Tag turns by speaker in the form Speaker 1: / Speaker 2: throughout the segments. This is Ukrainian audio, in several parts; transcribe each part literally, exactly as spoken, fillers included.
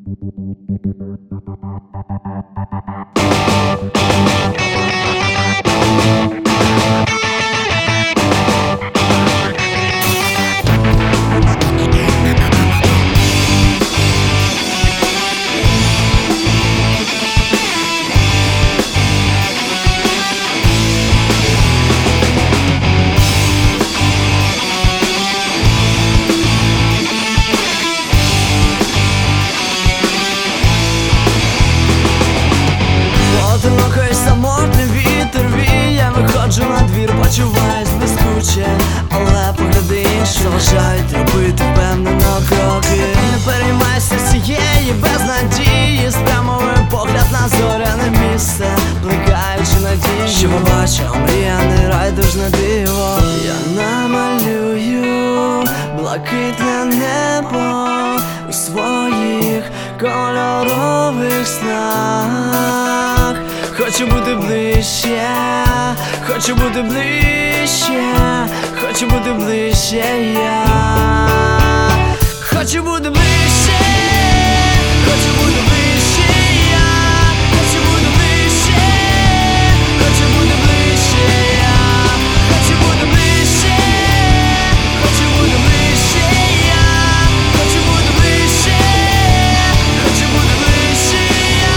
Speaker 1: Почуваюсь блискуче, але погляди інші заважають робити впевнено кроки. Не переймайся цієї безнадії, спрямовуй погляд на зоряне місце, плекаючи надію, що побачив мріяний райдужне диво. Я намалюю блакитне небо у своїх кольорових снах. Хочу бути ближче, хочу бути ближче, хочу бути ближче я. Хочу бути ближче, хочу бути ближче я. Хочу бути ближче, хочу бути ближче я. Хочу бути ближче, хочу бути ближче я. Хочу бути ближче, хочу бути ближче я.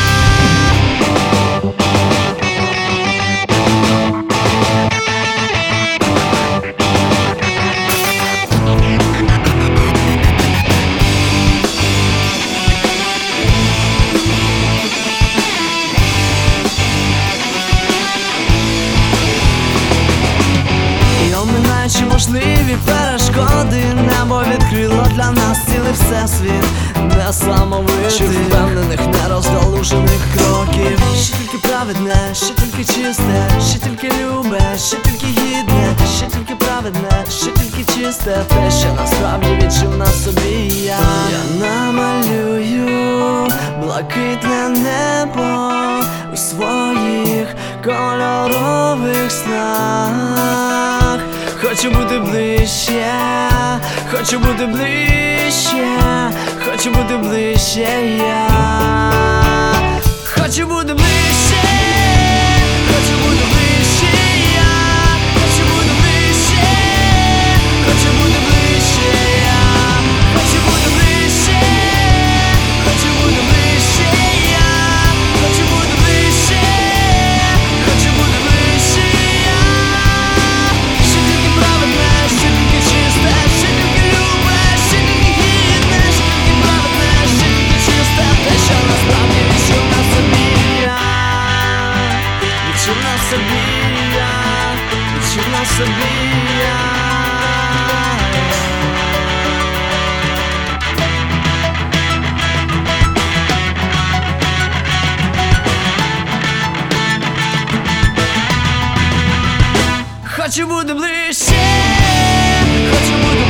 Speaker 1: Чи можливі перешкоди, небо відкрило для нас цілий всесвіт несамовитих, чи впевнених, нерозгалужених кроків. Ще тільки праведне, ще тільки чисте, ще тільки любе, ще тільки гідне, ще тільки праведне, ще тільки чисте, те, що насправді відчув на собі я. Я намалюю блакитне небо у своїх кольорових снах. Хочу бути ближче, хочу бути ближче, хочу бути ближче я. Хочу бути ближче, хочу бути ближче я. Хочу бути ближче, хочу бути ближче я. Хочу бути ближче, хочу бути ближче я. Хочу бути ближче, хочу бути ближче я. Ще тільки праведне, ще тільки чисте, ще тільки любе, ще тільки гідне, ще тільки праведне, ще тільки чисте, те, що насправді відчув на собі я. Відчув на собі я, відчув на собі я. Хочу бути ближче, хочу бути